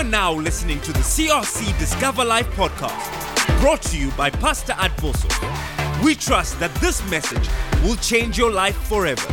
now listening to the CRC Discover Life podcast, brought to you by Pastor Advoso. We trust that this message will change your life forever.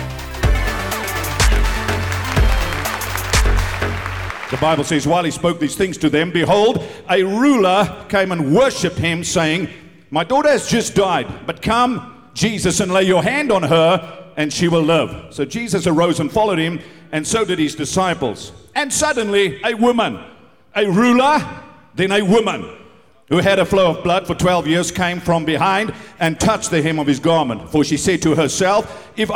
The Bible says, while he spoke these things to them, behold, a ruler came and worshipped him, saying, my daughter has just died, but come, Jesus, and lay your hand on her, and she will live. So Jesus arose and followed him, and so did his disciples. And suddenly a woman, a ruler, then a woman, who had a flow of blood for 12 years, came from behind and touched the hem of his garment. For she said to herself, if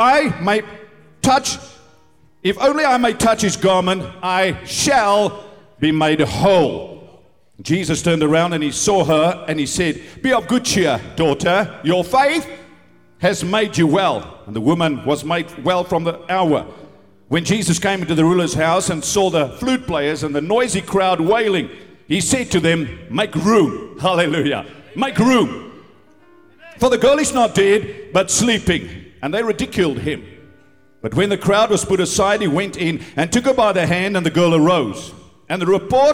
only I may touch his garment, I shall be made whole. Jesus turned around and he saw her and he said, be of good cheer, daughter, your faith has made you well. And the woman was made well from the hour. When Jesus came into the ruler's house and saw the flute players and the noisy crowd wailing, he said to them, make room. Hallelujah. Make room. For the girl is not dead, but sleeping. And they ridiculed him. But when the crowd was put aside, he went in and took her by the hand, and the girl arose. And the report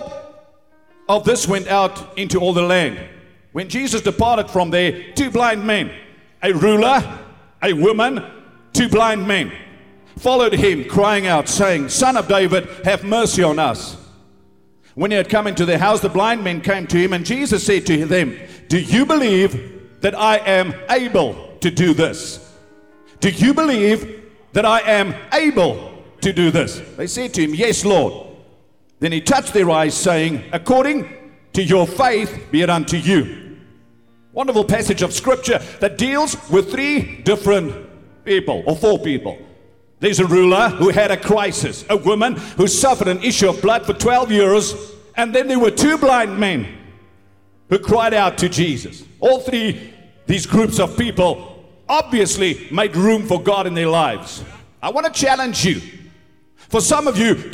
of this went out into all the land. When Jesus departed from there, two blind men, a ruler, a woman, two blind men, followed him, crying out, saying, Son of David, have mercy on us. When he had come into the house, the blind men came to him, and Jesus said to them, do you believe that I am able to do this? Do you believe that I am able to do this? They said to him, yes, Lord. Then he touched their eyes, saying, according to your faith be it unto you. Wonderful passage of scripture that deals with three different people, or four people. There's a ruler who had a crisis, a woman who suffered an issue of blood for 12 years, and then there were two blind men who cried out to Jesus. All three, these groups of people, obviously made room for God in their lives. I want to challenge you. For some of you,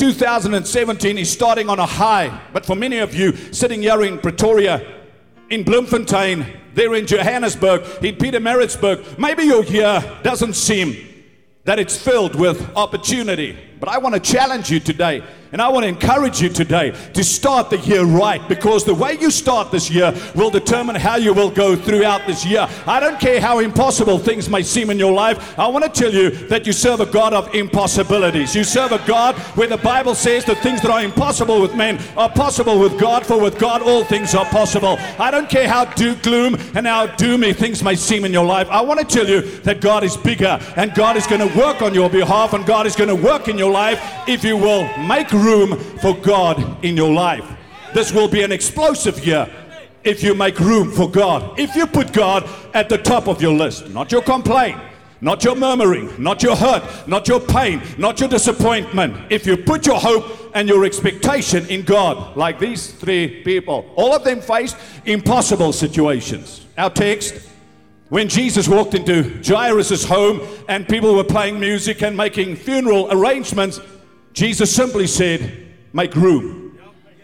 2017 is starting on a high, but for many of you, sitting here in Pretoria, in Bloemfontein, there in Johannesburg, in Pietermaritzburg, maybe your year doesn't seem that it's filled with opportunity. But I want to challenge you today, and I want to encourage you today to start the year right, because the way you start this year will determine how you will go throughout this year. I don't care how impossible things may seem in your life. I want to tell you that you serve a God of impossibilities. You serve a God where the Bible says the things that are impossible with men are possible with God, for with God all things are possible. I don't care how gloom and how doomy things may seem in your life. I want to tell you that God is bigger, and God is going to work on your behalf, and God is going to work in your life if you will make room for God in your life. This will be an explosive year if you make room for God. If you put God at the top of your list, not your complaint, not your murmuring, not your hurt, not your pain, not your disappointment. If you put your hope and your expectation in God, like these three people, all of them faced impossible situations. Our text, when Jesus walked into Jairus' home and people were playing music and making funeral arrangements, Jesus simply said, make room.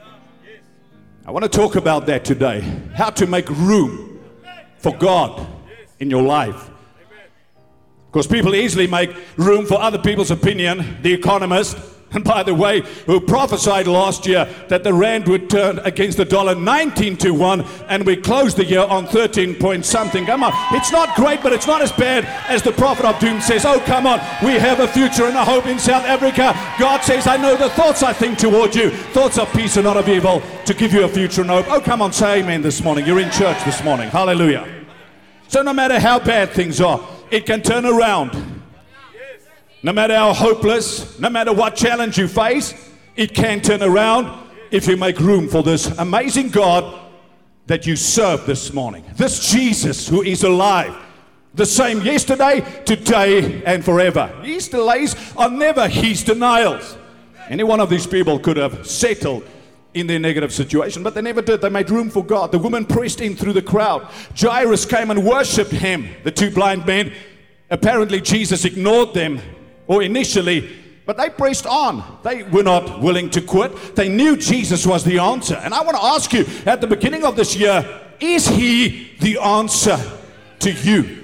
I want to talk about that today. How to make room for God in your life. Because people easily make room for other people's opinion. The Economist, and by the way, who prophesied last year that the rand would turn against the dollar 19-1, and we closed the year on 13 point something. Come on, it's not great, but it's not as bad as the prophet of doom says. Oh, come on, we have a future and a hope in South Africa. God says, I know the thoughts I think toward you, thoughts of peace and not of evil, to give you a future and hope. Oh, come on, say amen this morning. You're in church this morning. Hallelujah. So no matter how bad things are, it can turn around. No matter how hopeless, no matter what challenge you face, it can turn around if you make room for this amazing God that you serve this morning. This Jesus who is alive, the same yesterday, today, and forever. His delays are never his denials. Any one of these people could have settled in their negative situation, but they never did. They made room for God. The woman pressed in through the crowd. Jairus came and worshipped him. The two blind men, apparently Jesus ignored them, or initially, but they pressed on. They were not willing to quit. They knew Jesus was the answer. And I want to ask you, at the beginning of this year, is he the answer to you?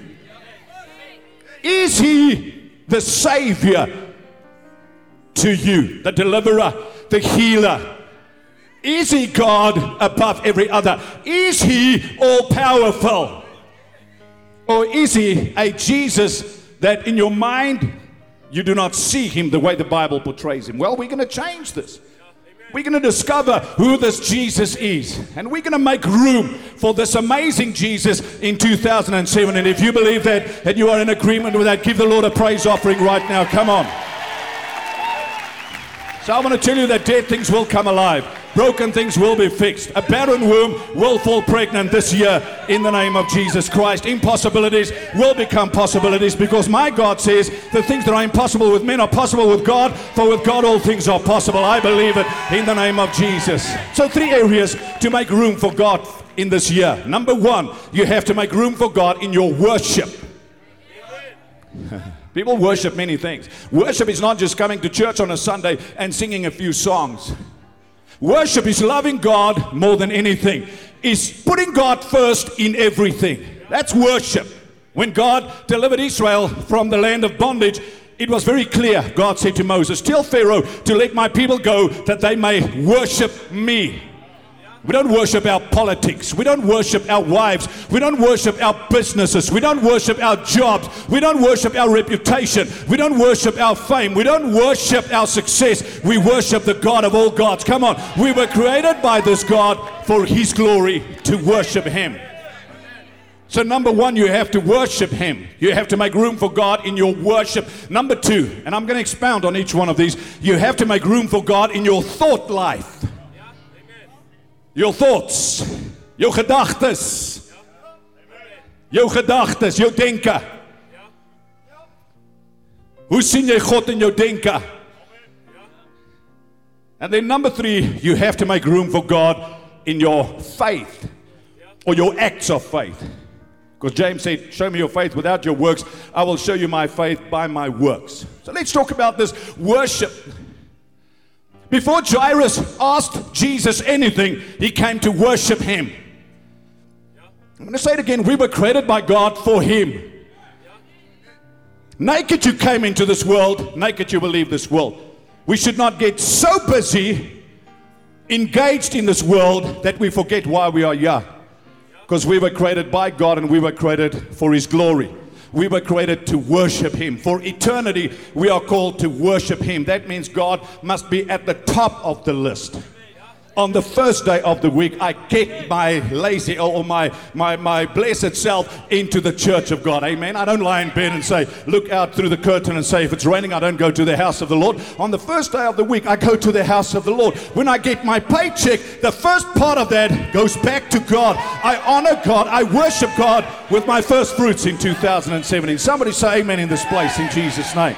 Is he the Savior to you? The deliverer, the healer? Is he God above every other? Is he all-powerful? Or is he a Jesus that in your mind you do not see him the way the Bible portrays him? Well, we're going to change this. We're going to discover who this Jesus is. And we're going to make room for this amazing Jesus in 2007. And if you believe that and you are in agreement with that, give the Lord a praise offering right now. Come on. So I want to tell you that dead things will come alive. Broken things will be fixed. A barren womb will fall pregnant this year in the name of Jesus Christ. Impossibilities will become possibilities because my God says the things that are impossible with men are possible with God, for with God all things are possible. I believe it in the name of Jesus. So 3 areas to make room for God in this year. Number 1, you have to make room for God in your worship. People worship many things. Worship is not just coming to church on a Sunday and singing a few songs. Worship is loving God more than anything. Is putting God first in everything. That's worship. When God delivered Israel from the land of bondage, it was very clear. God said to Moses, tell Pharaoh to let my people go that they may worship me. We don't worship our politics. We don't worship our wives. We don't worship our businesses. We don't worship our jobs. We don't worship our reputation. We don't worship our fame. We don't worship our success. We worship the God of all gods. Come on. We were created by this God for his glory to worship him. So number 1, you have to worship him. You have to make room for God in your worship. Number 2, and I'm going to expound on each one of these. You have to make room for God in your thought life. Your thoughts, jou gedagtes, jou denke. Hoe sien jy God in jou denke? And then number 3, you have to make room for God in your faith or your acts of faith. Because James said, show me your faith without your works. I will show you my faith by my works. So let's talk about this worship. Before Jairus asked Jesus anything, he came to worship him. I'm going to say it again. We were created by God for him. Naked you came into this world. Naked you will leave this world. We should not get so busy, engaged in this world, that we forget why we are here. Because we were created by God and we were created for his glory. We were created to worship him. For eternity, we are called to worship him. That means God must be at the top of the list. On the first day of the week, I get my lazy or my blessed self into the church of God. Amen. I don't lie in bed and say, look out through the curtain and say, if it's raining, I don't go to the house of the Lord. On the first day of the week, I go to the house of the Lord. When I get my paycheck, the first part of that goes back to God. I honor God. I worship God with my first fruits in 2017. Somebody say amen in this place in Jesus' name.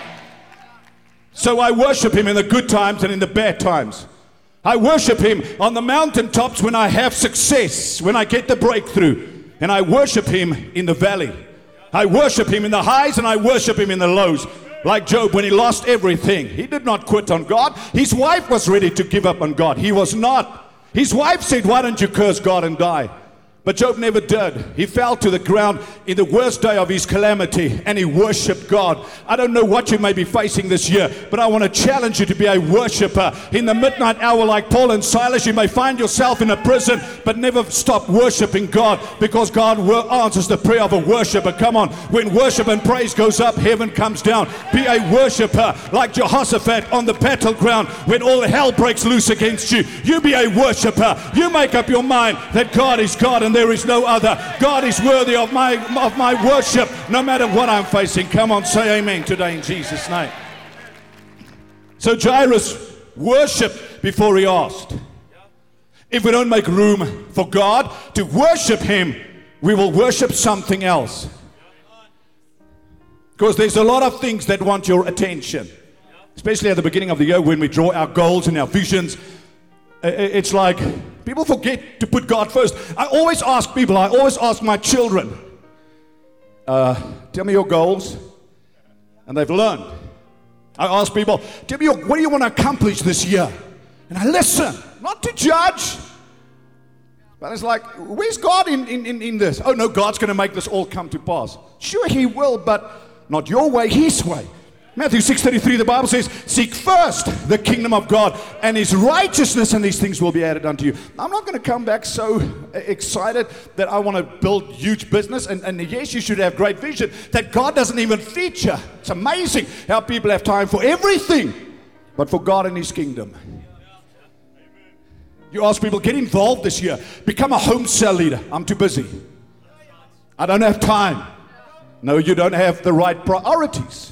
So I worship him in the good times and in the bad times. I worship him on the mountaintops when I have success, when I get the breakthrough. And I worship him in the valley. I worship him in the highs and I worship him in the lows. Like Job, when he lost everything, he did not quit on God. His wife was ready to give up on God. He was not. His wife said, why don't you curse God and die? But Job never did. He fell to the ground in the worst day of his calamity and he worshiped God. I don't know what you may be facing this year, but I want to challenge you to be a worshiper. In the midnight hour, like Paul and Silas, you may find yourself in a prison, but never stop worshiping God, because God answers the prayer of a worshiper. Come on. When worship and praise goes up, heaven comes down. Be a worshiper like Jehoshaphat on the battleground. When all hell breaks loose against you, you be a worshiper. You make up your mind that God is God and there is no other. God is worthy of my worship, no matter what I'm facing. Come on, say amen today in Jesus' name. So Jairus worshiped before he asked. If we don't make room for God to worship him, we will worship something else. Because there's a lot of things that want your attention. Especially at the beginning of the year when we draw our goals and our visions. It's like people forget to put God first. I always ask people, I always ask my children, tell me your goals. And they've learned. I ask people, tell me what do you want to accomplish this year? And I listen, not to judge. But it's like, where's God in this? Oh no, God's going to make this all come to pass. Sure, he will, but not your way, his way. Matthew 6:33, the Bible says, seek first the kingdom of God and his righteousness, and these things will be added unto you. I'm not going to come back so excited that I want to build huge business. And yes, you should have great vision that God doesn't even feature. It's amazing how people have time for everything but for God and his kingdom. You ask people, get involved this year. Become a home cell leader. I'm too busy. I don't have time. No, you don't have the right priorities.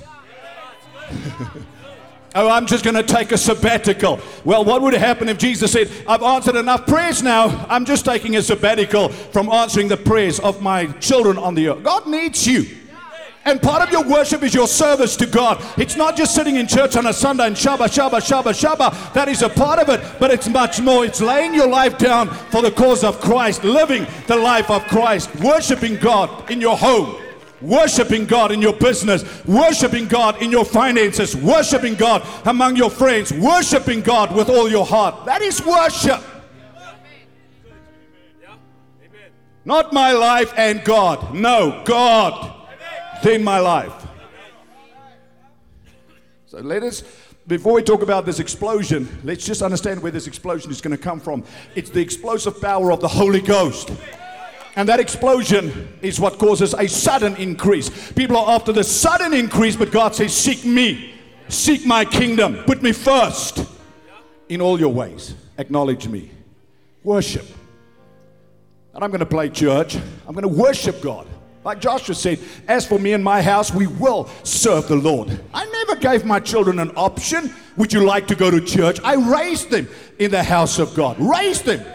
Oh, I'm just going to take a sabbatical. Well, what would happen if Jesus said, I've answered enough prayers now. I'm just taking a sabbatical from answering the prayers of my children on the earth. God needs you. And part of your worship is your service to God. It's not just sitting in church on a Sunday and shabba, shabba, shabba, shabba. That is a part of it, but it's much more. It's laying your life down for the cause of Christ, living the life of Christ, worshiping God in your home, worshiping God in your business, worshiping God in your finances, worshiping God among your friends, worshiping God with all your heart. That is worship. Not my life and God. No, God. In my life. So let us, before we talk about this explosion, let's just understand where this explosion is going to come from. It's the explosive power of the Holy Ghost. And that explosion is what causes a sudden increase. People are after the sudden increase, but God says, seek me. Seek my kingdom. Put me first in all your ways. Acknowledge me. Worship. And I'm going to play church. I'm going to worship God. Like Joshua said, as for me and my house, we will serve the Lord. I never gave my children an option. Would you like to go to church? I raised them in the house of God. Raised them.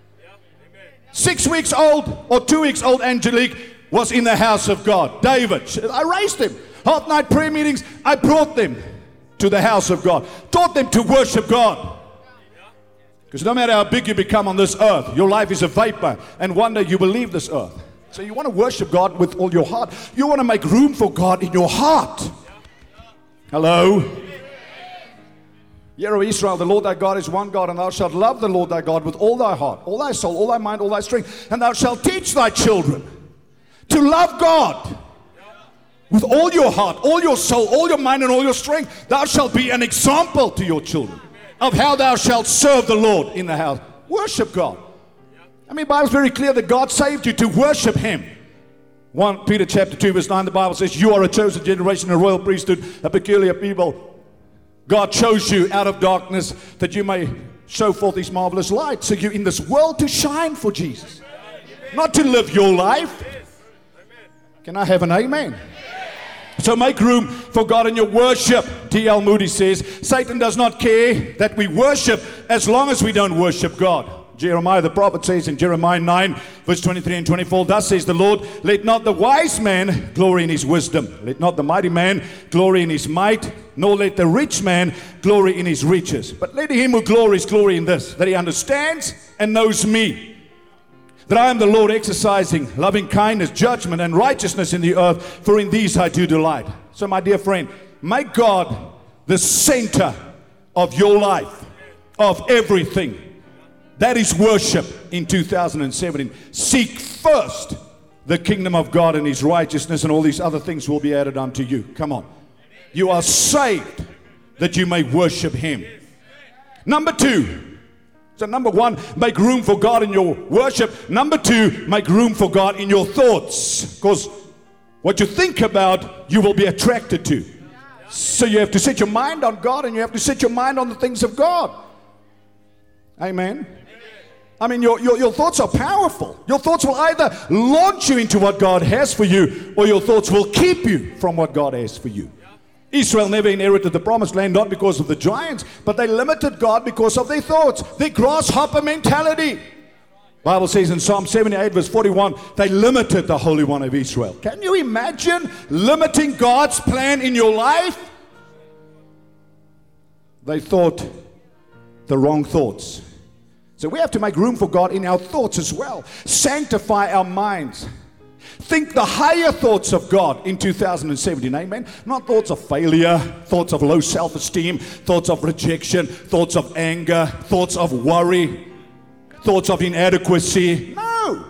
6 weeks old or 2 weeks old, Angelique was in the house of God. David, I raised them. Half night prayer meetings, I brought them to the house of God. Taught them to worship God. Because no matter how big you become on this earth, your life is a vapor. And one day you will leave this earth. So you want to worship God with all your heart. You want to make room for God in your heart. Hello? Hear, O Israel, the Lord thy God is one God, and thou shalt love the Lord thy God with all thy heart, all thy soul, all thy mind, all thy strength. And thou shalt teach thy children to love God with all your heart, all your soul, all your mind, and all your strength. Thou shalt be an example to your children of how thou shalt serve the Lord in the house. Worship God. I mean, the Bible's very clear that God saved you to worship him. 1 Peter chapter 2 verse 9, the Bible says, you are a chosen generation, a royal priesthood, a peculiar people. God chose you out of darkness that you may show forth his marvelous light. So you're in this world to shine for Jesus, not to live your life. Can I have an amen? So make room for God in your worship. T.L. Moody says, Satan does not care that we worship as long as we don't worship God. Jeremiah the prophet says in Jeremiah 9 verse 23 and 24, thus says the Lord, let not the wise man glory in his wisdom, let not the mighty man glory in his might, nor let the rich man glory in his riches, but let him who glories glory in this, that he understands and knows me, that I am the Lord, exercising loving kindness, judgment, and righteousness in the earth, for in these I do delight. So my dear friend, make God the center of your life, of everything. That is worship in 2017. Seek first the kingdom of God and his righteousness, and all these other things will be added unto you. Come on. You are saved that you may worship him. Number 2. So number 1, make room for God in your worship. Number 2, make room for God in your thoughts. Because what you think about, you will be attracted to. So you have to set your mind on God, and you have to set your mind on the things of God. Amen. I mean, your thoughts are powerful. Your thoughts will either launch you into what God has for you, or your thoughts will keep you from what God has for you. Israel never inherited the promised land, not because of the giants, but they limited God because of their thoughts, their grasshopper mentality. Bible says in Psalm 78 verse 41, they limited the Holy One of Israel. Can you imagine limiting God's plan in your life? They thought the wrong thoughts. So we have to make room for God in our thoughts as well. Sanctify our minds. Think the higher thoughts of God in 2017, amen? Not thoughts of failure, thoughts of low self-esteem, thoughts of rejection, thoughts of anger, thoughts of worry, thoughts of inadequacy. No!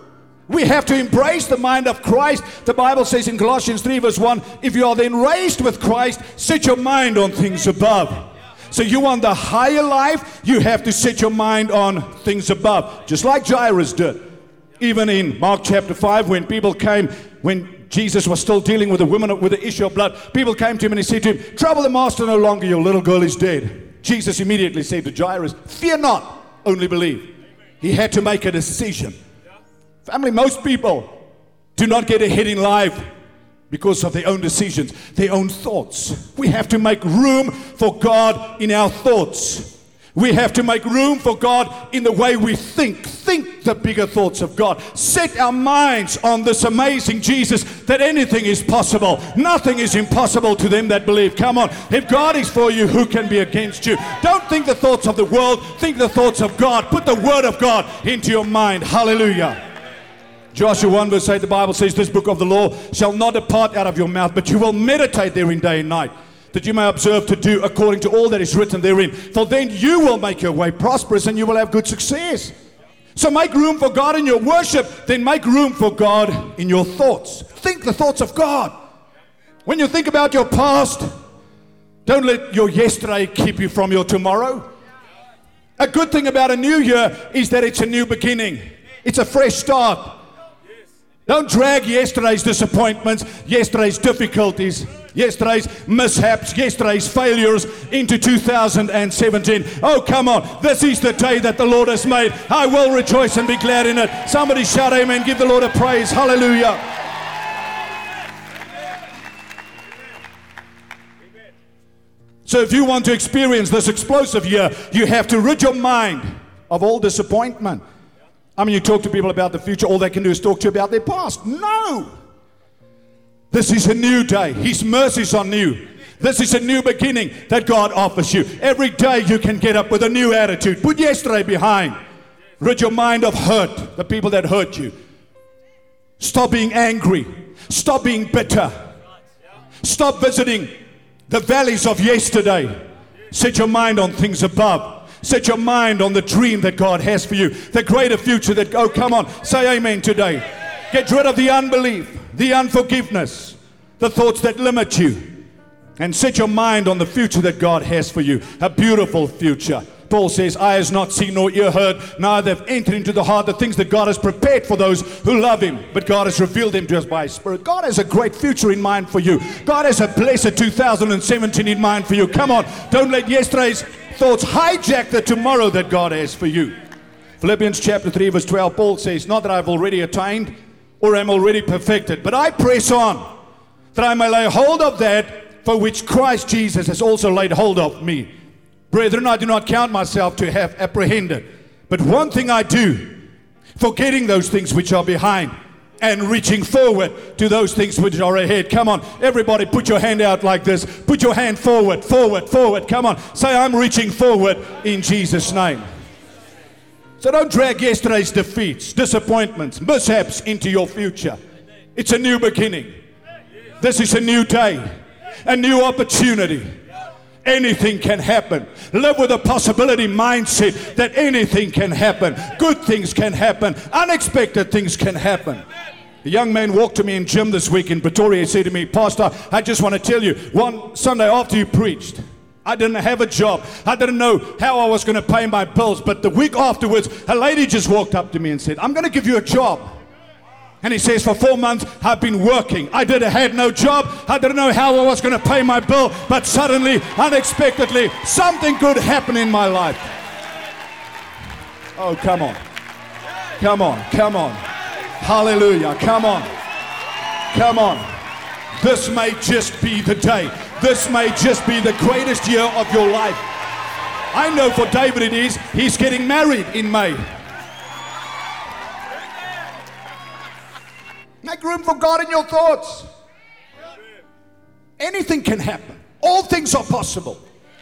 We have to embrace the mind of Christ. The Bible says in Colossians 3 verse 1, if you are then raised with Christ, set your mind on things above. So you want the higher life, you have to set your mind on things above. Just like Jairus did. Even in Mark chapter 5, when people came, when Jesus was still dealing with a woman with the issue of blood, people came to him and he said to him, trouble the master no longer, your little girl is dead. Jesus immediately said to Jairus, fear not, only believe. He had to make a decision. Family, most people do not get ahead in life because of their own decisions, their own thoughts. We have to make room for God in our thoughts. We have to make room for God in the way we think. Think the bigger thoughts of God. Set our minds on this amazing Jesus, that anything is possible. Nothing is impossible to them that believe. Come on. If God is for you, who can be against you? Don't think the thoughts of the world. Think the thoughts of God. Put the word of God into your mind. Hallelujah. Joshua 1 verse 8, the Bible says, this book of the law shall not depart out of your mouth, but you will meditate therein day and night, that you may observe to do according to all that is written therein. For then you will make your way prosperous and you will have good success. So make room for God in your worship, then make room for God in your thoughts. Think the thoughts of God. When you think about your past, don't let your yesterday keep you from your tomorrow. A good thing about a new year is that it's a new beginning. It's a fresh start. Don't drag yesterday's disappointments, yesterday's difficulties, yesterday's mishaps, yesterday's failures into 2017. Oh, come on. This is the day that the Lord has made. I will rejoice and be glad in it. Somebody shout amen. Give the Lord a praise. Hallelujah. So if you want to experience this explosive year, you have to rid your mind of all disappointment. I mean, you talk to people about the future, all they can do is talk to you about their past. No! This is a new day. His mercies are new. This is a new beginning that God offers you. Every day you can get up with a new attitude. Put yesterday behind. Rid your mind of hurt, the people that hurt you. Stop being angry. Stop being bitter. Stop visiting the valleys of yesterday. Set your mind on things above. Set your mind on the dream that God has for you. The greater future that, oh, come on, say amen today. Get rid of the unbelief, the unforgiveness, the thoughts that limit you. And set your mind on the future that God has for you. A beautiful future. Paul says, eye has not seen nor ear heard, neither have entered into the heart the things that God has prepared for those who love Him. But God has revealed them to us by His Spirit. God has a great future in mind for you. God has a blessed 2017 in mind for you. Come on, don't let yesterday's thoughts hijack the tomorrow that God has for you. Philippians chapter 3 verse 12, Paul says, not that I've already attained or am already perfected, but I press on, that I may lay hold of that for which Christ Jesus has also laid hold of me. Brethren, I do not count myself to have apprehended, but one thing I do, forgetting those things which are behind and reaching forward to those things which are ahead. Come on, everybody put your hand out like this. Put your hand forward, forward, forward. Come on, say I'm reaching forward in Jesus' name. So don't drag yesterday's defeats, disappointments, mishaps into your future. It's a new beginning. This is a new day, a new opportunity. Anything can happen. Live with a possibility mindset that anything can happen. Good things can happen. Unexpected things can happen. A young man walked to me in gym this week in Pretoria. He said to me, Pastor, I just want to tell you, one Sunday after you preached, I didn't have a job. I didn't know how I was going to pay my bills. But the week afterwards, a lady just walked up to me and said, I'm going to give you a job. And he says, for 4 months, I've been working. I had no job. I didn't know how I was going to pay my bill. But suddenly, unexpectedly, something good happened in my life. Oh, come on. Come on. Come on. Hallelujah. Come on. Come on. This may just be the day. This may just be the greatest year of your life. I know for David it is. He's getting married in May. Make room for God in your thoughts. Anything can happen. All things are possible.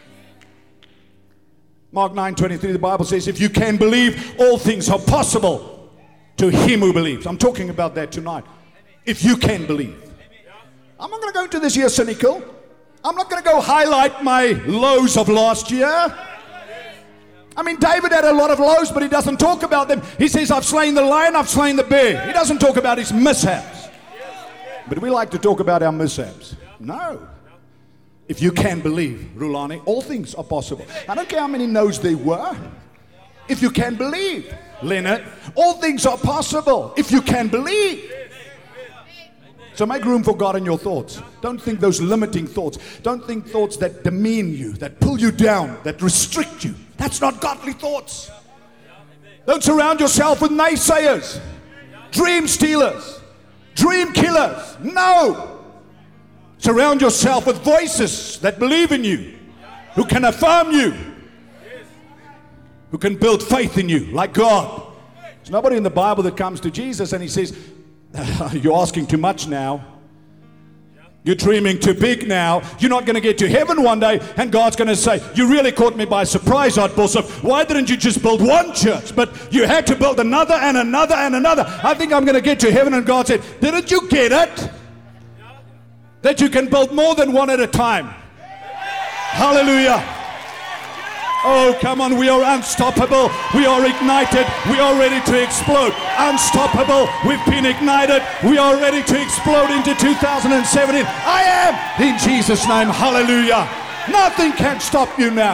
Mark 9:23, the Bible says, if you can believe, all things are possible to him who believes. I'm talking about that tonight. If you can believe. I'm not going to go into this year cynical. I'm not going to go highlight my lows of last year. I'm I mean, David had a lot of lows, but he doesn't talk about them. He says, I've slain the lion, I've slain the bear. He doesn't talk about his mishaps. But we like to talk about our mishaps. No. If you can believe, Rulani, all things are possible. I don't care how many no's there were. If you can believe, Leonard, all things are possible. If you can believe. So make room for God in your thoughts. Don't think those limiting thoughts. Don't think thoughts that demean you, that pull you down, that restrict you. That's not godly thoughts. Don't surround yourself with naysayers, dream stealers, dream killers. No. Surround yourself with voices that believe in you, who can affirm you, who can build faith in you like God. There's nobody in the Bible that comes to Jesus and he says, you're asking too much now. You're dreaming too big now. You're not going to get to heaven one day and God's going to say, you really caught me by surprise, Adbosov. Why didn't you just build one church? But you had to build another and another and another. I think I'm going to get to heaven. And God said, didn't you get it? That you can build more than one at a time. Hallelujah. Oh, come on, we are unstoppable. We are ignited. We are ready to explode. Unstoppable. We've been ignited. We are ready to explode into 2017. I am in Jesus' name. Hallelujah. Nothing can stop you now.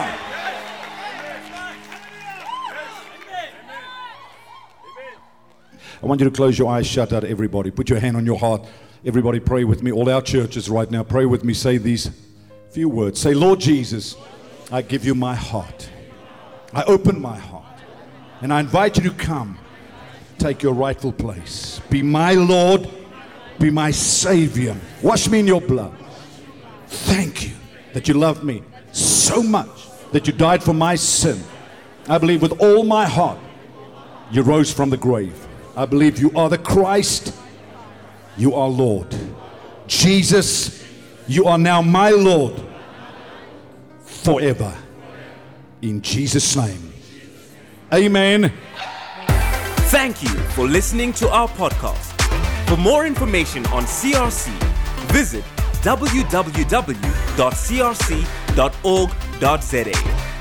I want you to close your eyes, shut out, everybody. Put your hand on your heart. Everybody pray with me. All our churches right now, pray with me. Say these few words. Say, Lord Jesus, I give you my heart. I open my heart. And I invite you to come. Take your rightful place. Be my Lord. Be my Savior. Wash me in your blood. Thank you that you love me so much that you died for my sin. I believe with all my heart you rose from the grave. I believe you are the Christ. You are Lord. Jesus, you are now my Lord. Forever. In Jesus' name. Amen. Thank you for listening to our podcast. For more information on CRC, visit www.crc.org.za.